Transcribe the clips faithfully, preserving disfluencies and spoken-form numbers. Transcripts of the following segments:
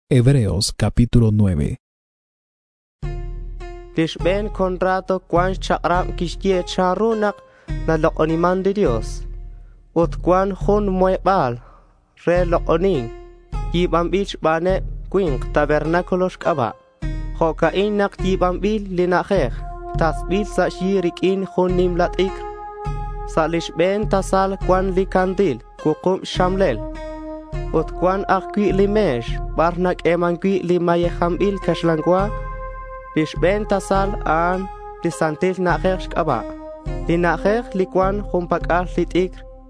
Hebreos capítulo nueve. Tishben contrato kwan chakram kishye charunak na looniman de Dios. Ut kwan hun muebal re looning yibam bich bane kwing tabernakulos kaba. Hokain nak yibam bil linakher tasbil sa shirikin hun nimlat ik. Sa lishben tasal kwan likandil kukum shamlel. Ut kwan akwi limesh barnak emankwi limayeham-il kashlangwa. Lishben tasal an lisantil nakher shkaba. Linakher likwan humpakal litik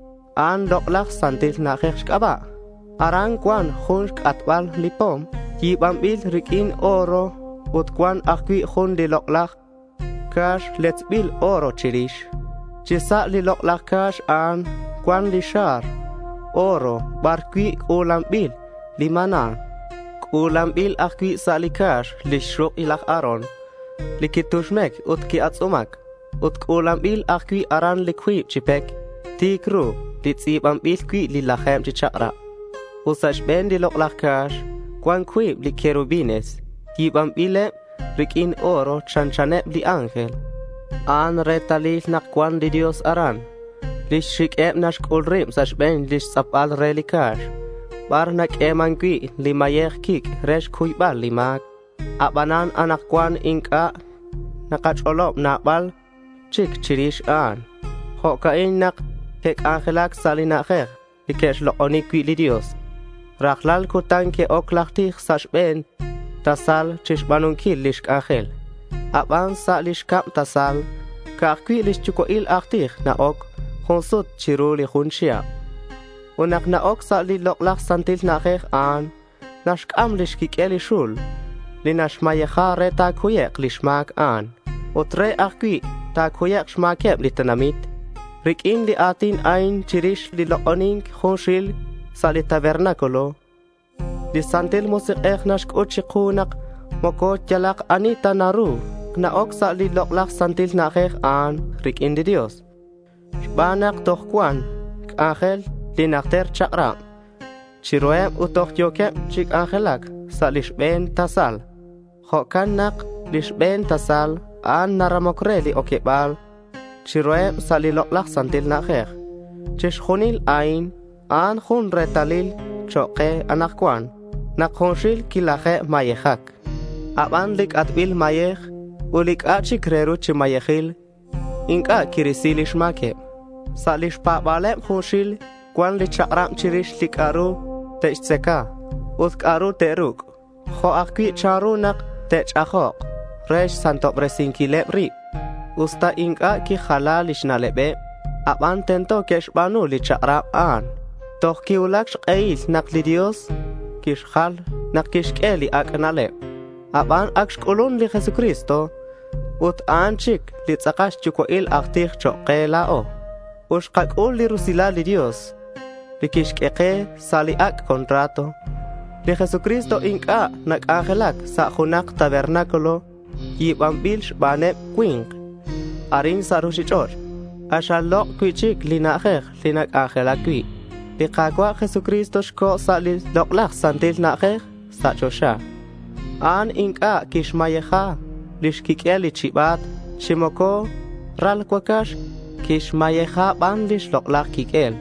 an loklak santil nakher shkaba. Arang kwan hunsk atbal lipom yibam bil rikin oro. Ut kwan akwi hun li loklak kash letbil oro chirish. Chisa li loklak kash an kwan lishar oro barkwi ulambil limana. Ulambil akwi salikash lishruk ilak aron. Likitushmek ut ki atsumak. Ut ulambil akwi aran likwi chipek. Tikru litzibambil kwi lilachem chichakra. Usashben di loklakash kwan kwi likerubines. Yibambile rikin oro chanchanep li angel. An retalil nak kwan di Dios aran. Lishrik eb nash kulrim sashben lish sapal relikash. Barnak emangwi limayeh kik resh kuybal limak. Abanan anak kwan inka nakacholop nakbal chik chirish an. Hokain nak kek angelak salinakher likesh looni kwi li Dios. Raklal kutan ke oklaktih sashben tasal chishbanunkil lishk angel. Aban sa lishkap tasal kakwi lishchukoil aktih na ok honsut chiru li hunshia. Unak na ok sa li loklak santil nakher an nashkam lishkikel ishul. Linashmayecha re ta kuyek lishmak an. Utre akwi ta kuyek shmakeb litanamit. Rikin li atin ain chirish li looning hunshil sa li tabernakulo. Li santil musikeh nashk uchikunak moko jalak anita naru. Na ok sa li loklak santil nakher an rikin di Dios. Shbanak tohkwan angel linakter chakram. Chiroem utok yokem chik angelak sa lishben tasal. Hokanak lishben tasal an naramokreli okebal. Chiroem sa liloklak santil nakher. Chishkhunil ain an hun retalil choke anakwan. Nakhonshil kilache mayehak. Aban lik atbil mayeh ulik achik reru chi mayehil. Inka kirisilish make. Sa lishpa balem khonshil kwan li chakram chirish lik aru techseka. Usk aru teruk. Ho akwi charunak tech ahok. Resh santop resinkilep rip. Usta inka ki khala lishnalebe. Aban tento keshbanu li chakram an. Toh ki ulak shqeil nak li Dios. Kishkhal nak kishkeli aknalep. Aban akshkulun li Jesucristo. Ut anchik li tsakash chukoil aktih choke lao. Ushkakul li rusila li Dios. Li kishkeke sali ak kontrato. Li Jesucristo inka nak angelak sa hunak tabernakulo. Yibambil shbanep kwing. Arin sarushichor. Ashalok kwichik li nakher li nak angelak kwi. Li kakwa Jesucristo shko sa li loklak santil nakher sa chosha. An inka kishmayecha lishkikel li chibat shimoko ral kwakash kishmayecha ban lish loklak kikel.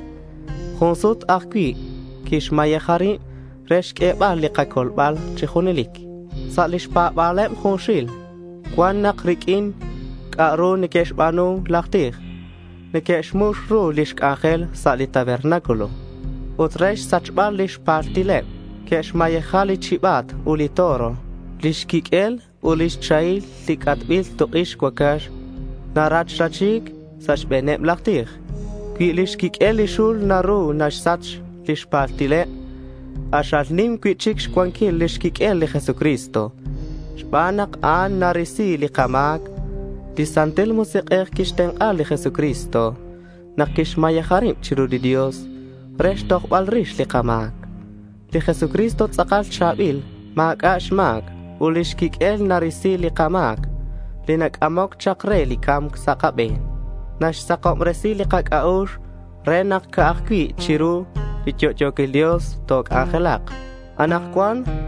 Honsut akwi kishmayechari reshkeba li kakolbal chikhunilik. Sa lishpa balem honshil. Kwan nakrikin karo nikeshbanu laktih. Nikeshmushru lishk angel sa li tabernakulo. Utresh sachbal lish partilep. Keshmayecha li chibat uli toro. Lishkikel ulish chail likatbil tukish kwakash. Narach rachik sashbenep laktih. Kwi lishkikel lishul naru nashsach lish partilep. Ashal nim kwichik shkwankil lishkikel li Jesucristo. Shbanak an narisi li kamak. Di santel musikeh kishten al li Jesucristo. Nakishmayecharim chiru di Dios. Resh tokbal rish li kamak. Li Jesucristo tsakal shabil mak ashmak. Ulishkikel narisi li kamak. Li nakamok chakre li kam sakabe. Nash sakom resi li kakaush. Renak kaakwi chiru. Li chokil Dios tok angelak. Anak kwan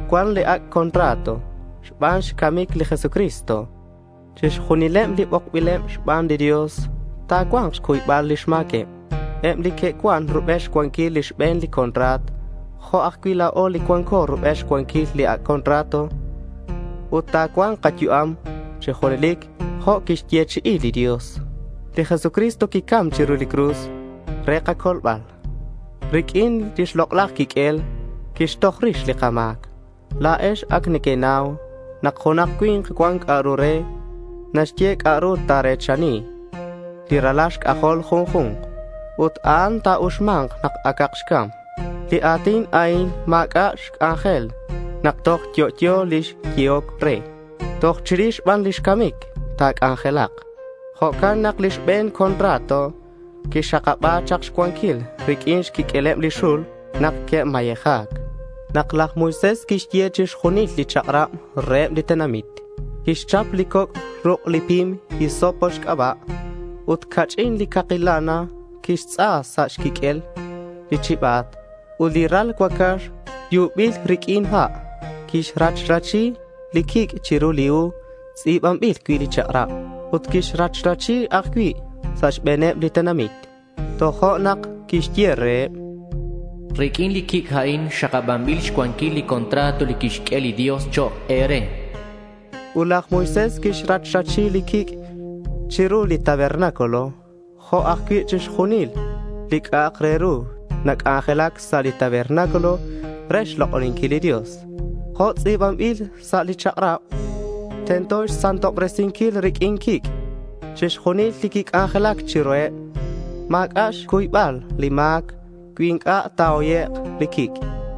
cuan le ac contrato shban shkamik li Jesucristo chish junilem li bokbilem shban di Dios ta cuan shkuibal li shmake em li ke cuan rubesh cuanki li shben li contrat ho aquila o li cuanco rubesh cuanki li ac contrato uta cuan katyuam che jonilik ho kishtiech i li Dios li Jesucristo ki kam chiru li cruz reka kolbal rikin dish loklak kikel kish tokhrish li kamak la esh ak nikenaw nakhonak kwin kwang arure nashtiek aru tare chani li ralash ahol khung khung ut an ta usmang nak akakshkam li atin ain makash angel nak tok tyo tyo lish kiok pre tok chirish ban lish kamik tak angelak hokan nak lish ben kontrato kishakaba chaksh kwankil rikinsh kikelem lishul nak ke mayehak naklak Moises kishtiech khonil li chaqra reb li tenamit kishchap li kok rok li pim hisoposh kaba ut kachin li kakilana kishtsa sach kikel li chibat uliral kwakash yubil rikin ha kish rach rachi li kik chiruliu sibam bil kwi li chaqra ut kish rach rachi akwi sach beneb li tenamit toho nak kishtiere Rikin li kik hain shakabambil shkwanki li contrato li kishkeli Dios cho ere. Ulak Moises kish rachachi li kik chiru li tabernáculo ho akwi chish khunil lik akreru nak angelak sa li tabernáculo resh lo olinki li Dios ho tsibambil sa li chaqra tentosh santo presinkil rikin kik chish khunil li kik angelak chiroe makash kuibal li mak Kwinka taoye likik.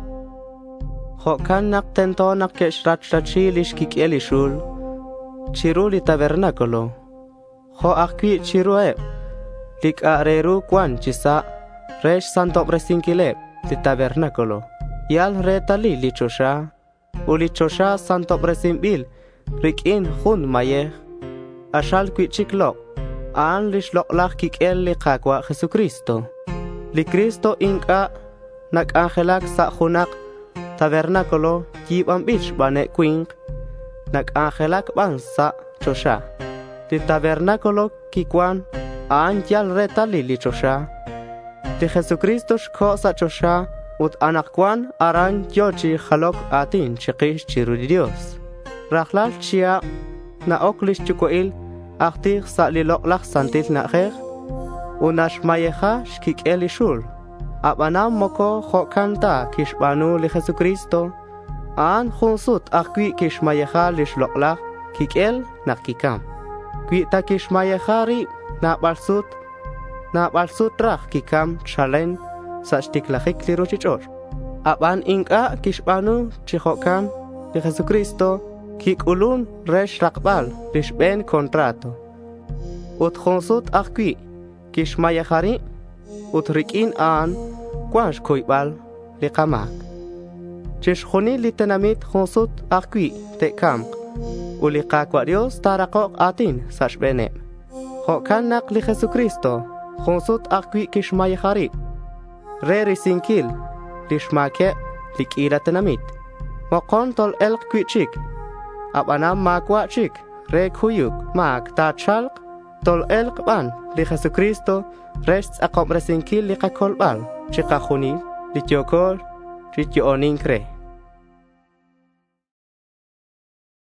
Hokan nak tento nak keshrat rachi lishkik elishul. Chiru li tabernáculo. Ho akwi chirue. Lik areru kwan chisa. Resh santo presinkile li tabernáculo. Yal retali li chosha. Uli chosha santo presimbil. Rikin hun mayeh. Ashal kwi chiklo. An lishlok lak kik el li kakwa Jesucristo. Li Cristo inka nak angelak sa hunak tabernáculo yibam bich bane kwink nak angelak ban sa chosha li tabernáculo kikwan an yal retali li chosha li Jesucristo shko sa chosha ut anak kwan aran yochi halok atin chiqish chiru di Dios rahlal chia na oklish chukoil aktir sa li loklak santil na kher unash mayeha shkik elishul abanam moko hokanta kishbanu li Jesucristo an hunsut akwi kishmayeha lishlokla kikel nakikam kwi ta kishmayehari na balsut na balsut rak kikam chalen sa stiklahik li rochichor aban inka kishbanu chihokan li Jesucristo kikulun resh rakbal lishben kontrato ut hunsut akwi kishmayahari utrikin an kwash kuibal li kamak chish khuni li tenamit khonsut akwi te kam uli kakwa Dios tarakok atin sash benem hokan nak li Jesucristo khonsut akwi kishmayahari re risinkil li shmake li kila tenamit mokon tol elk kwi chik abanam makwa chik re kuyuk mak ta chalk tol el kban li Jesucristo rest akom resinkil li kakolbal chika khuni li tiokol li tionin kre